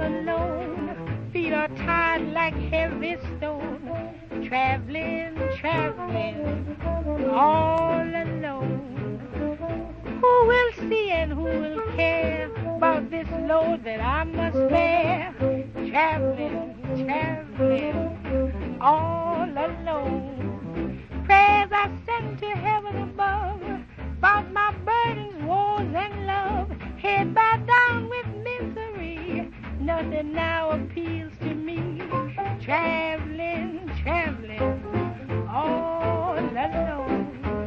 alone. Feet are tired like heavy stone. Traveling, all alone. Who will see and who will care about this load that I must bear? Traveling, all alone. Prayers I send to heaven above about my burdens, woes, and love. Head bowed down with misery, nothing now appeals to me. Traveling, all alone.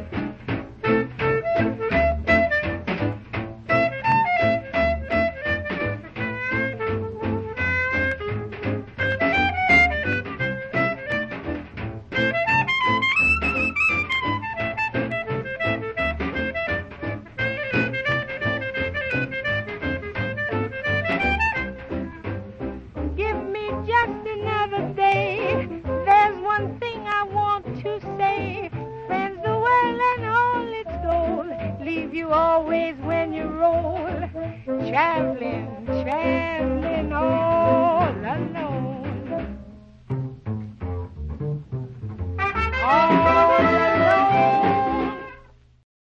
Give me just another day. There's one thing I want to say. Friends, the world and all its gold leave you always when you roll. Traveling,